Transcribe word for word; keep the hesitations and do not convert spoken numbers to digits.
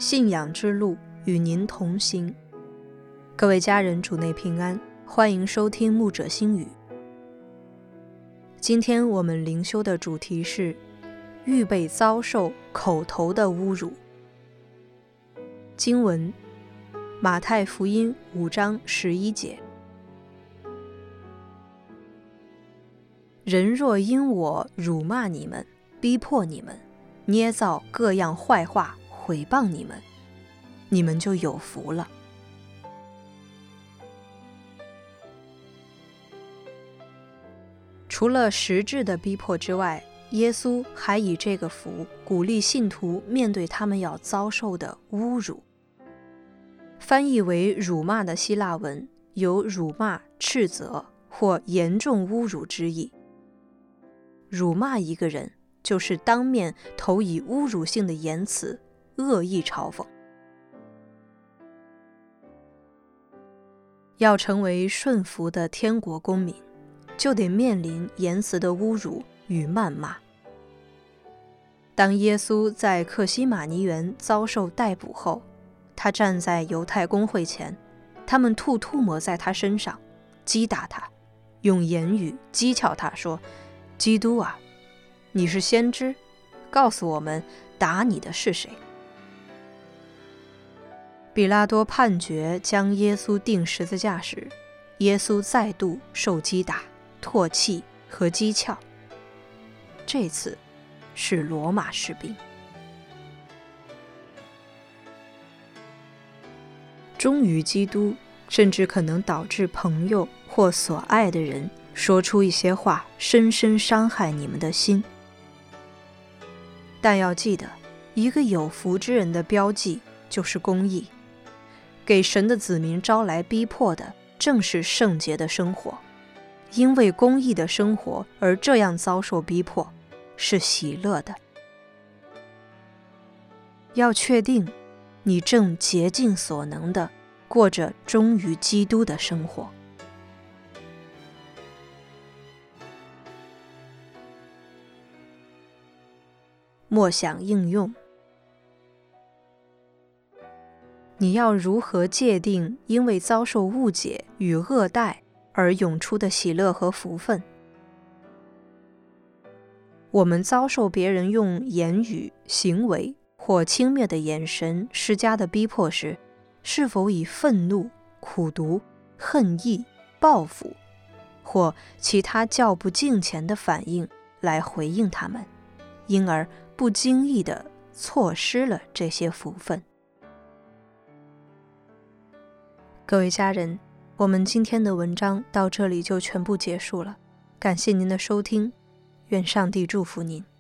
信仰之路与您同行。各位家人，主内平安，欢迎收听牧者心语。今天我们灵修的主题是预备遭受口头的侮辱。经文马太福音五章十一节，人若因我辱骂你们，逼迫你们，捏造各样坏话毁谤你们，你们就有福了。除了实质的逼迫之外，耶稣还以这个福鼓励信徒面对他们要遭受的侮辱。翻译为辱骂的希腊文有辱骂、斥责或严重侮辱之意。辱骂一个人，就是当面投以侮辱性的言辞，恶意嘲讽。要成为顺服的天国公民，就得面临言辞的侮辱与谩骂。当耶稣在客西马尼园遭受逮捕后，他站在犹太公会前，他们吐唾沫在他身上，击打他，用言语讥诮他说：基督啊，你是先知，告诉我们打你的是谁。比拉多判决将耶稣钉十字架时，耶稣再度受击打、唾弃和讥诮，这次是罗马士兵。忠于基督，甚至可能导致朋友或所爱的人说出一些话，深深伤害你们的心。但要记得，一个有福之人的标记就是公义。给神的子民招来逼迫的，正是圣洁的生活。因为公义的生活而这样遭受逼迫，是喜乐的。要确定你正竭尽所能地过着忠于基督的生活。默想应用，你要如何界定因为遭受误解与恶待而涌出的喜乐和福分？我们遭受别人用言语、行为或轻蔑的眼神施加的逼迫时，是否以愤怒、苦毒、恨意、报复或其他较不敬虔的反应来回应他们，因而不经意地错失了这些福分？各位家人，我们今天的文章到这里就全部结束了，感谢您的收听，愿上帝祝福您。